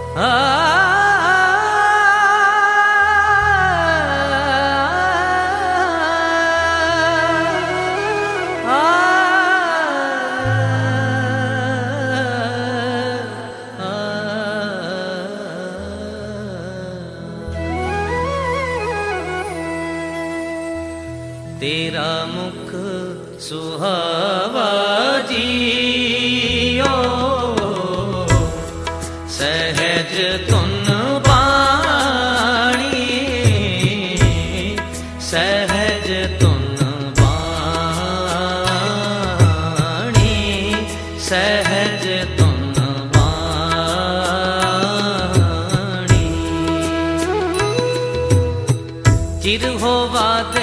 तेरा मुख सुहावा जियो सहज तुन बाणी सहज तुन बाणी सहज तुन बाणी चिर होवा दे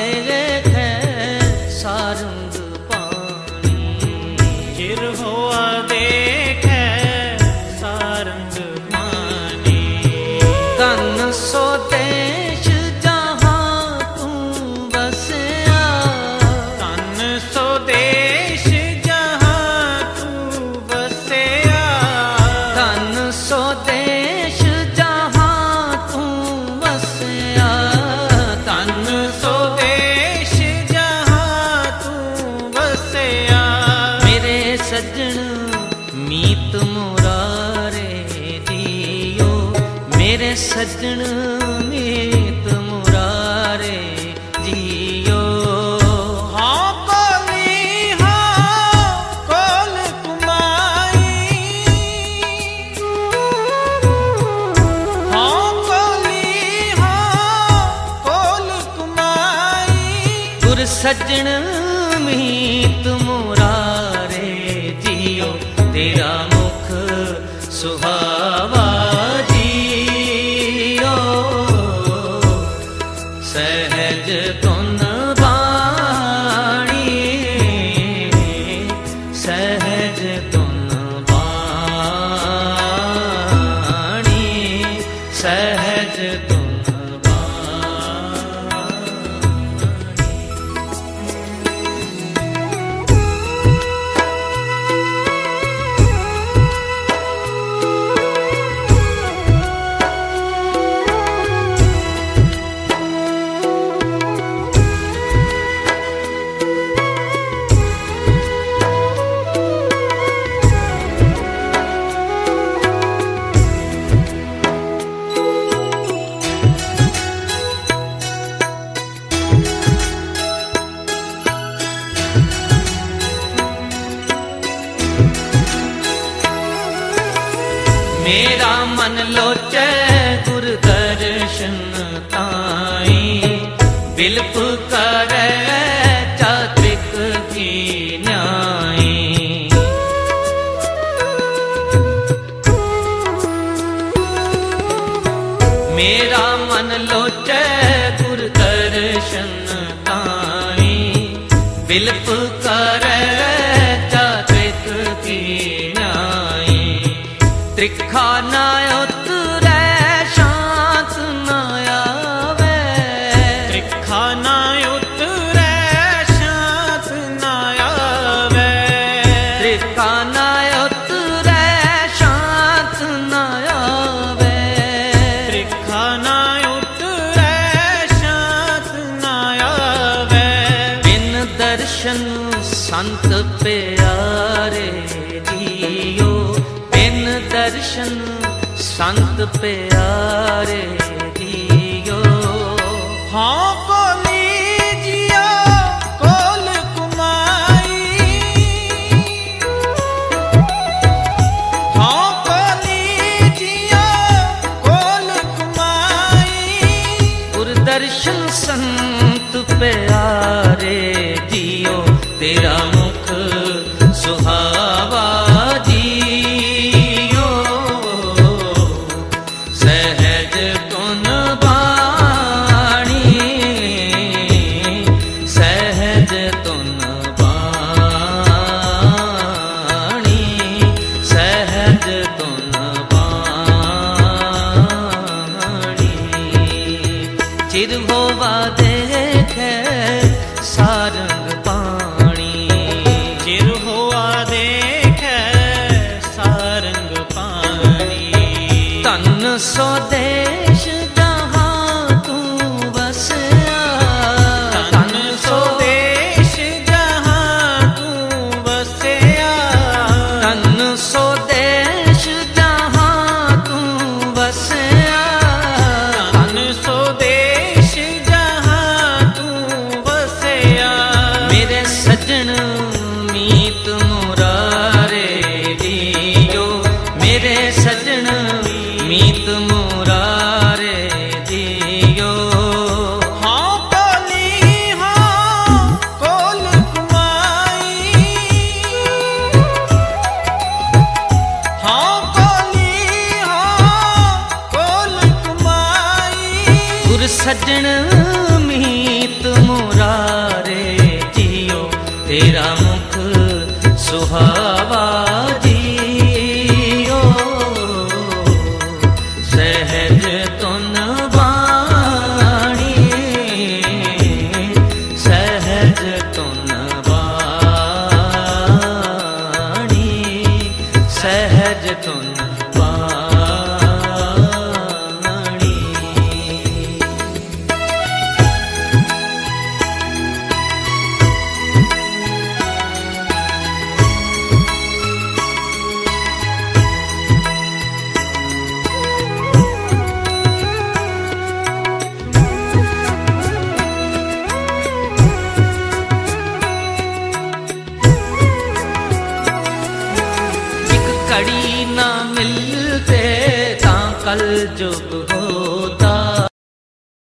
सारंग पानी चिर होआ देखे सारंग पानी तन सो देश जहाँ तू बसया तन सो देश जहाँ तू बसया तन सो देश जहाँ तू बसया तन सो सज्जन मीत मुरारे जियो मेरे सज्जन मीत मुरारे जियो हाँ कोली हाँ कोल कुमाई हाँ कोली हाँ कोल कुमाई गुर सज्जन मीत मुरारे जियो तेरा मुख सुहावा जियो सहज तुन बाणी सहज तुन बाणी सहज तुन मेरा मन लोचे गुर दर्शन ताई बिलप करे चात्रिक की न्याई मेरा मन लोचे गुर दर्शन ताई बिलप करे चात्रिक की न्याई त्रिखा ना उतरे शांत ना आवे त्रिखा ना उतरे शांत ना आवे त्रिखा ना उतरे शांत ना आवे त्रिखा ना उतरे शांत ना आवे बिन दर्शन संत प्यारे जियो बिन दर्शन संत प्यारे जियो हाँ कोली जियो कोल कुमाई हाँ कोली जियो कोल कुमाई गुर दर्शन संत प्यारे जियो तेरा मुख सुहावा जियो सहज तुन बाणी स्वदेश जहाँ तू बसया, तन स्वदेश जहाँ तू बसया, तन स्वदेश जहाँ तू बसया, तन स्वदेश जहाँ तू बसया। मेरे सजन मीत मुरारे दियो, मेरे सजन मीत मुरारे दियो। हाँ कोली हाँ कोल कुमाई, हाँ कोली हाँ कोल कुमाई। गुर सजन